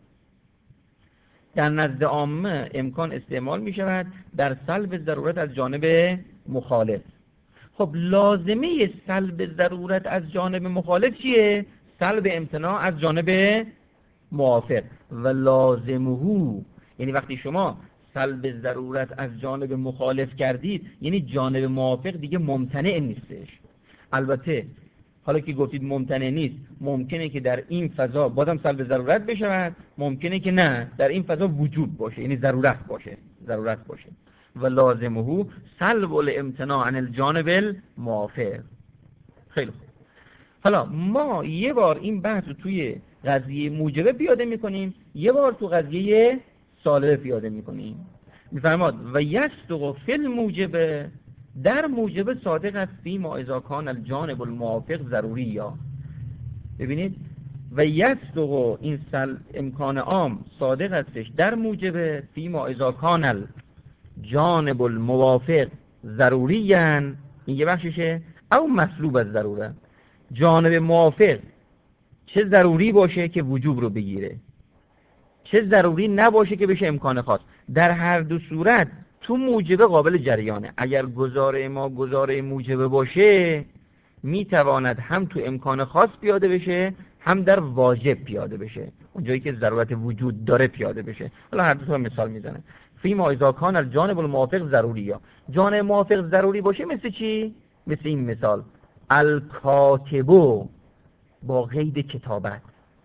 در نزد عامه امکان استعمال می شود در سلب ضرورت از جانب مخالف. خب لازمه سلب ضرورت از جانب مخالف چیه؟ سلب امتناع از جانب موافق. و لازمه، یعنی وقتی شما سلب ضرورت از جانب مخالف کردید یعنی جانب موافق دیگه ممتنع نیستش. البته حالا که گفتید ممتنع نیست، ممکنه که در این فضا بازم سلب ضرورت بشود، ممکنه که نه در این فضا وجوب باشه، یعنی ضرورت باشه. و لازمه سلب الامتناع عن الجانب الموافق. خیلی خوب. حالا ما یه بار این بحث رو توی قضیه موجبه پیاده میکنیم، یه بار تو قضیه سالبه پیاده میکنیم. میفرماد و یصدق فی الموجبه، در موجبه صادق است فیما اذا کان الجانب الموافق ضروری. یا ببینید و یصدق این امکان عام صادق استش در موجبه فیما اذا کان الجانب الموافق ضروری، این یه بخششه، او مسلوب از ضروره. جانب موافق چه ضروری باشه که وجوب رو بگیره، چه ضروری نباشه که بشه امکان خاص. در هر دو صورت تو موجبه قابل جریانه. اگر گزاره ما گزاره موجبه باشه میتواند هم تو امکان خاص پیاده بشه هم در واجب پیاده بشه، اونجایی که ضرورت وجود داره پیاده بشه. حالا هر دو تا مثال میزنه. فیما اذا کان الجانب الموافق ضروری، یا جانب موافق ضروری باشه مثل چی؟ مثل این مثال الکاتبو با قید کتابت،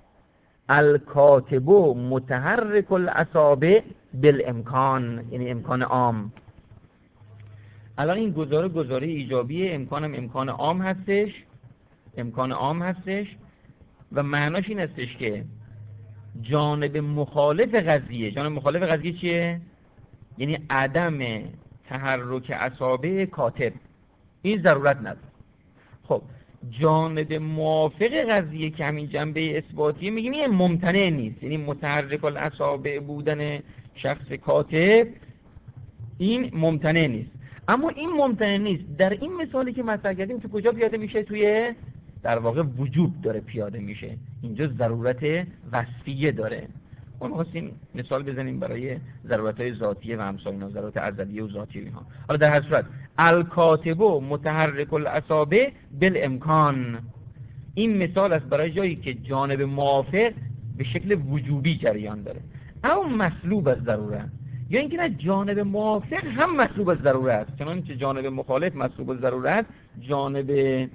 الکاتبو متحرک الاصابع بالامکان، یعنی امکان عام. الان این گزاره ایجابی، امکانم امکان عام هستش، امکان عام هستش و معناش این هستش که جانب مخالف قضیه، جانب مخالف قضیه چیه؟ یعنی عدم تحرک اصابع کاتب، این ضرورت نداره. خب جانب موافق قضیه که همین جنبه اثباتیه میگیم این ممتنع نیست، یعنی متحرک الاصابع بودن شخص کاتب این ممتنع نیست. اما این ممتنع نیست در این مثالی که مطرح کردیم تو کجا پیاده میشه؟ توی در واقع وجوب داره پیاده میشه، اینجا ضرورت وصفیه داره. ما می‌خواستیم مثال بزنیم برای ضرورت‌های ذاتیه و امثال اینا، ضرورت ازلیه و ذاتیه اینها. حالا در هر صورت الکاتب متحرک الاصابع بالامکان، این مثال است برای جایی که جانب موافق به شکل وجوبی جریان داره اما مسلوب از ضرورت، یا اینکه نه جانب موافق هم مسلوب از ضرورت، چنانچه جانب مخالف مسلوب از ضرورت، جانب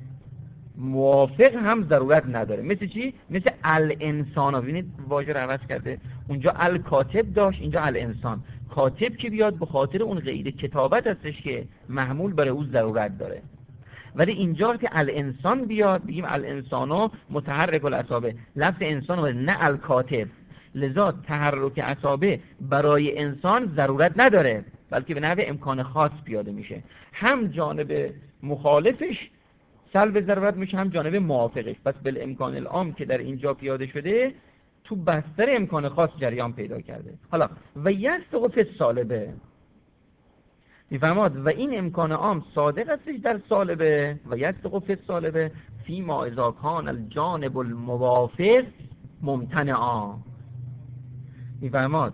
موافق هم ضرورت نداره. مثل چی؟ مثل الانسان. ببینید واژه رو عوض کرده، اونجا الکاتب داشت اینجا الانسان. کاتب که بیاد به خاطر اون قید کتابت هستش که محمول برای او ضرورت داره، ولی اینجا که الانسان بیاد بگیم الانسانو متحرک الاصابع، لفظ انسان نه الکاتب، لذا تحرک اصابع برای انسان ضرورت نداره بلکه به نحو امکان خاص پیاده میشه. هم جانب مخالفش سلب ضرورت میشه هم جانب موافقش. پس بالامکان العام که در اینجا پیاده شده تو بستر امکان خاص جریان پیدا کرده. حالا و یصدق فی السالبه، میفرماد و این امکان عام صادق استش در سالبه و یصدق فی السالبه فیما اذا کان الجانب الموافق ممتنعا. میفرماد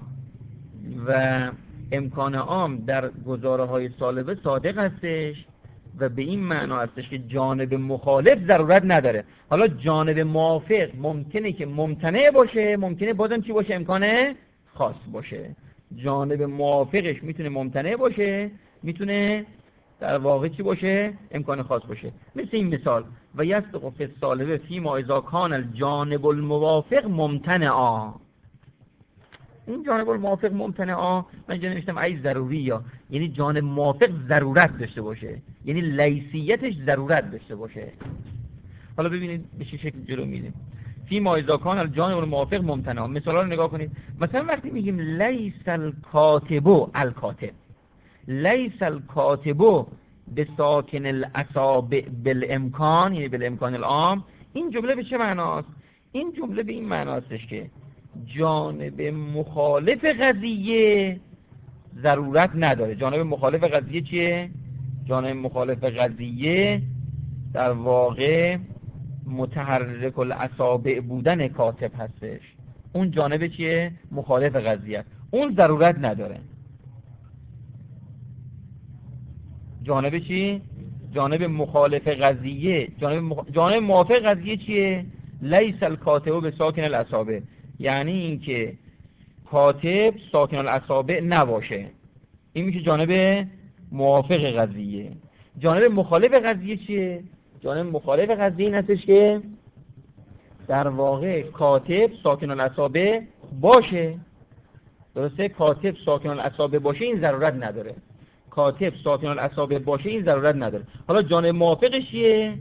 و امکان عام در گزاره های سالبه صادق هستش و به این معنا هستش که جانب مخالف ضرورت نداره. حالا جانب موافق ممکنه که ممتنع باشه، ممکنه بازم چی باشه؟ امکان خاص باشه. جانب موافقش میتونه ممتنع باشه، میتونه در واقع چی باشه؟ امکان خاص باشه. مثل این مثال و یصدق فی السالبه فیما اذا کان الجانب الموافق ممتنعا. این جانب الموافق ممتنعا من اینجا نوشتم ای ضروری، یا یعنی جانب موافق ضرورت داشته باشه، یعنی لیسیتش ضرورت داشته باشه. حالا ببینید به چه شکل جلو میریم. فیما اذا کان الجانب الموافق ممتنعا، مثالا رو نگاه کنید. مثلا وقتی میگیم لیس الکاتب الکاتب، لیس الکاتب بساکن الاصابع بالامکان، یعنی بالامکان العام، این جمله به چه معناست؟ این جمله به این معناستش که جانب مخالف قضیه ضرورت نداره. جانب مخالف قضیه چیه؟ جانب مخالف قضیه در واقع متحرک الاصابع بودن کاتب هستش. اون جانب چیه؟ مخالف قضیه، اون ضرورت نداره. جانب چی؟ جانب مخالف قضیه، جانب موافق قضیه چیه؟ لیس الکاتب بساکن الاصابع، یعنی اینکه کاتب ساکن الاصابع نباشه، این میشه جانب موافق قضیه. جانب مخالف قضیه چیه؟ جانب مخالف قضیه این هستش که در واقع کاتب ساکن الاصابع باشه. درسته؟ کاتب ساکن الاصابع باشه این ضرورت نداره، کاتب ساکن الاصابع باشه این ضرورت نداره. حالا جانب موافقش چیه؟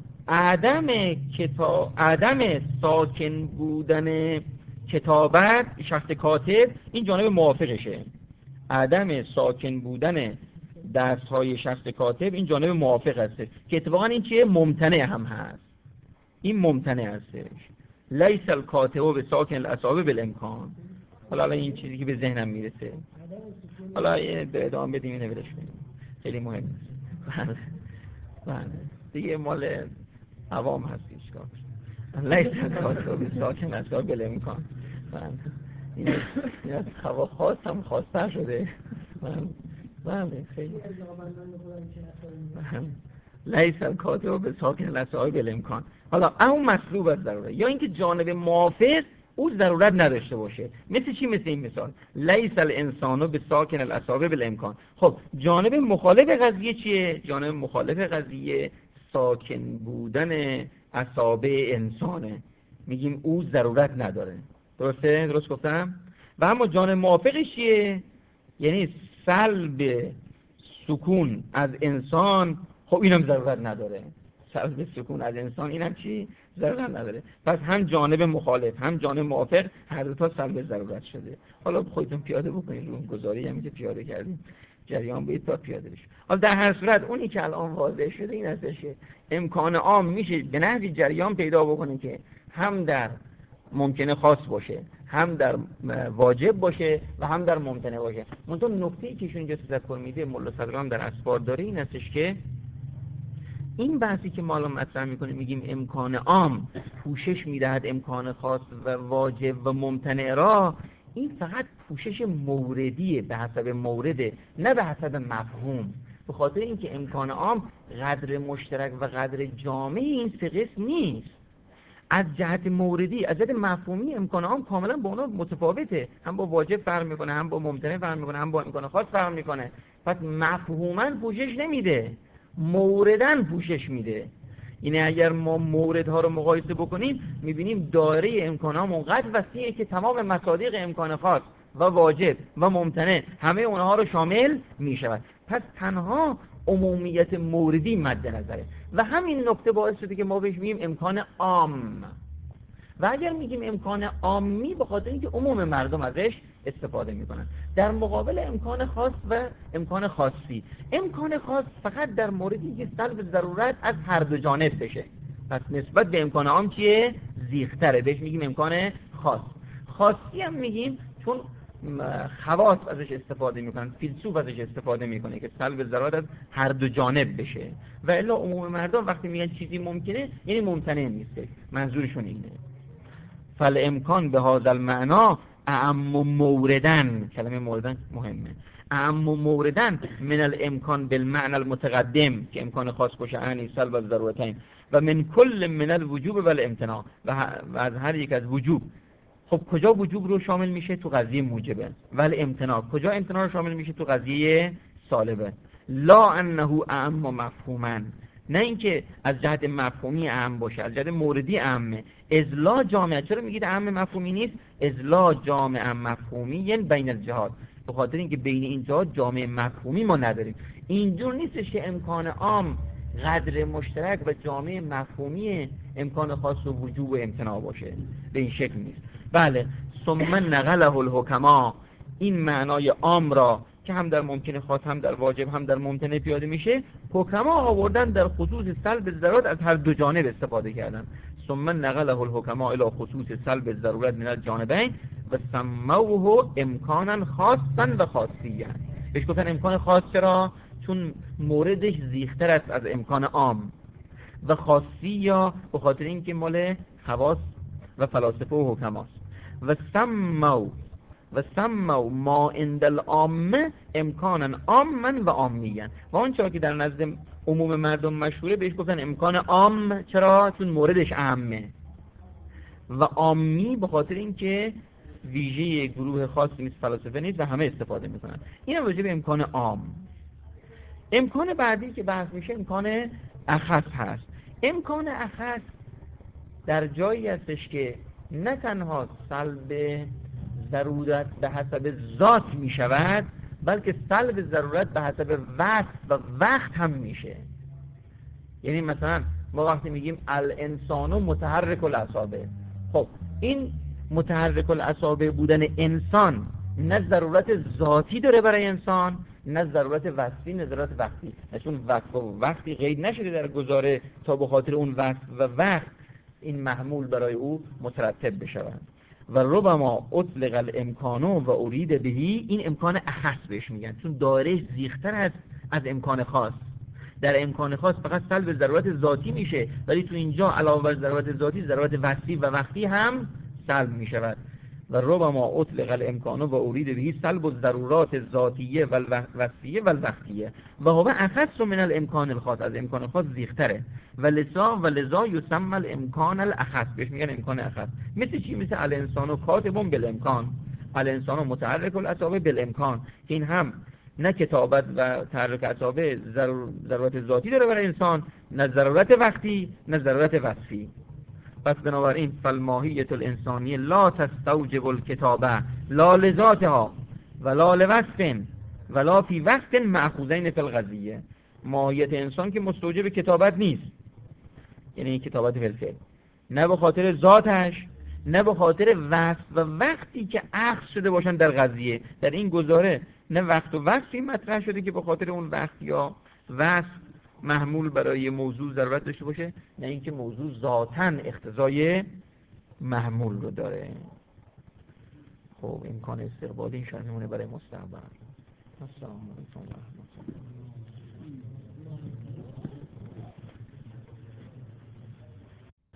عدم ساکن بودن کتابت شخص کاتب، این جانب موافقشه. عدم ساکن بودن دستهای شخص کاتب این جانب موافق هستش که اتفاقا این چیه؟ ممتنع هم هست، این ممتنع هستش. لیس الکاتب به ساکن الاصابع بالامکان. حالا این چیزی که به ذهنم میرسه، حالا ادامه بدیم اینو برش کنیم، خیلی مهم است. بله دیگه مال عوام هست چیکار. لیس الکاتب به ساکن الاصابع بالامکان. این از هوا خاص هم خاص‌تر شده. بله خیلی لیس الکاتب به ساکن الاصابع بالامکان. حالا اون مطلوب از ضرورت، یا اینکه جانب موافق او ضرورت نداشته باشه. مثل چی؟ مثل این مثال لیس الانسان به ساکن الاصابع بالامکان. خب جانب مخالف قضیه چیه؟ جانب مخالف قضیه ساکن بودن اصابع انسانه، میگیم او ضرورت نداره. درسته؟ درست گفتم؟ و اما جانب موافقش چیه؟ یعنی سلب سکون از انسان، خب اینم ضرورت نداره. سلب سکون از انسان اینم چی؟ ضرورت نداره. پس هم جانب مخالف هم جانب موافق هر دو تا سلب ضرورت شده. حالا خودتون پیاده بکنید، اون گزاری هم که پیاده کردیم جریان باید تا پیاده بشه. حالا در هر صورت اونی که الان واضح شده این هستش که امکان عام میشه به نحوی جریان پیدا بکنه که هم در ممکنه خاص باشه، هم در واجب باشه و هم در ممتنع باشه. منتها نکته‌ای که ایشون اینجا تذکر میده مولا صدرام در اسفار داره این هستش که این بحثی که ما الان مطرح میکنیم میگیم امکان عام پوشش میدهد امکان خاص و واجب و ممتنع را، این فقط پوشش موردیه، به حسب مورده، نه به حسب مفهوم. به خاطر اینکه امکان عام قدر مشترک و قدر جامع این سه قسم نیست. از جهت موردی، از جهت مفهومی امکان عام کاملا با اونا متفاوته، هم با واجب فرق میکنه، هم با ممتنع فرق میکنه، هم با امکان خاص فرق میکنه. پس مفهوما پوشش نمیده، موردن پوشش میده. یعنی اگر ما موردها رو مقایسه بکنیم میبینیم دایره امکان عام اونقدر وسیعه که تمام مصادیق امکان خاص و واجب و ممتنع همه اونها رو شامل میشود. پس تنها عمومیت موردی مد نظره و همین نکته باعث شده که ما بهش میگیم امکان عام. و اگر میگیم امکان عامی به خاطر اینکه عموم مردم ازش استفاده میکنن، در مقابل امکان خاص و امکان خاصی. امکان خاص فقط در موردی که سلب ضرورت از هر دو جانب بشه، پس نسبت به امکان عام چیه؟ زیغ‌تره، بهش میگیم امکان خاص. خاصی هم میگیم چون خواص ازش استفاده میکنن، فیلسوف ازش استفاده میکنه که سلب ضرورت از هر دو جانب بشه، و الا عموم مردم وقتی میگن چیزی ممکنه یعنی ممتنع نیست، منظورشون اینه. فالامکان به هذا المعنا اعم موردن، کلمه موردن مهمه، اعم موردن من الامکان بالمعنى المتقدم که امکان خاص باشه یعنی سلب الضرورتین، و من کل من الوجوب و الامتناع، و از هر یک از وجوب. خب کجا وجوب رو شامل میشه؟ تو قضیه موجبه. ولی امتناع کجا امتناع رو شامل میشه؟ تو قضیه سالبه. لا انه اعم مفهوما، نه اینکه از جهت مفهومی اعم باشه، از جهت موردی اعمه. ازلا جامعه. چرا میگید اعم مفهومی نیست؟ ازلا جامعه مفهومی یعنی بین الجهات، به خاطر اینکه بین این جهات جامعه مفهومی ما نداریم. اینجور نیستش که امکان عام قدر مشترک و جامعه مفهومی امکان خاص و وجوب و امتناع باشه، به این شکل نیست. بله، ثم نقله الحکما، این معنای عام را که هم در ممکن خاص هم در واجب هم در ممتنع پیاده میشه، حکما آوردن در خصوص سلب ضرورت از هر دو جانب استفاده کردن. ثم نقله الحکما الى خصوص سلب ضرورت من الجانبین و سموه امکانا خاصا و خاصیا. بهش گفتن امکان خاص. چرا؟ چون موردش زیغ‌تر است از امکان عام، و خاصی یا به خاطر اینکه مال خواص و فلاسفه و حکماست. و سمو ما عند العامه امکانا عاما و عامیا، و آنچه که در نزد عموم مردم مشهوره بهش گفتن امکان عام. چرا؟ چون موردش عامه، و عامی به خاطر اینکه ویژه یک گروه خاصی نیست، فلاسفه نیست و همه استفاده میکنن. این راجع به امکان عام. امکان بعدی که بحث میشه امکان اخص هست. امکان اخص در جایی هستش که نه تنها سلب ضرورت به حسب ذات می شود، بلکه سلب ضرورت به حسب وقت و وقت هم میشه. یعنی مثلا ما وقتی میگیم الانسان متحرک الاصابع، خب این متحرک الاصابع بودن انسان نه ضرورت ذاتی داره برای انسان، نه ضرورت وصفی، نه ضرورت وقتی، چون وقتی قید نشده در گزاره تا به خاطر اون وقت و وقت این محمول برای او مترتب بشود. و ربما اطلق الامکان و ارید بهی، این امکان اخص بهش میگن چون دایرش زیغ‌تر است از امکان خاص. در امکان خاص فقط سلب ضرورت ذاتی میشه، ولی تو اینجا علاوه بر ضرورت ذاتی ضرورت وصفی و وقتی هم سلب میشود. و ربما اطلق الامکان و ارید به سلب الضرورات الذاتیه و الوصفیه و الوقتیه و هو اخص من الامکان الخاص، از امکان خاص زیغ‌تره و لذا یسمى الامکان الاخص، بهش میگن امکان اخص. مثل چی؟ مثل الانسان کاتب بالامکان، الانسان متحرک الاصابع بالامکان، که این هم نه کتابت و تحرک اصابع ضرورت ذاتی داره برای انسان، نه ضرورت وقتی، نه ضرورت وصفی. پس بنابراین فالماهیت الانسانی لا تستوجب الکتابه لا لذاتها ولا لوصف ولا فی وقت مأخوذین فی القضیه. ماهیت انسان که مستوجب کتابت نیست، یعنی کتابت فلسفه، نه به خاطر ذاتش، نه به خاطر وصف و وقتی که اخذ شده باشن در قضیه. در این گزاره نه وقت و وصفی مطرح شده که به خاطر اون وقت یا وصف محمول برای موضوع ضرورت داشته باشه، نه اینکه موضوع ذاتاً اقتضای محمول رو داره. خب امکان استقبالی این شاید میمونه برای مستقبل. السلام علیکم و رحمت الله.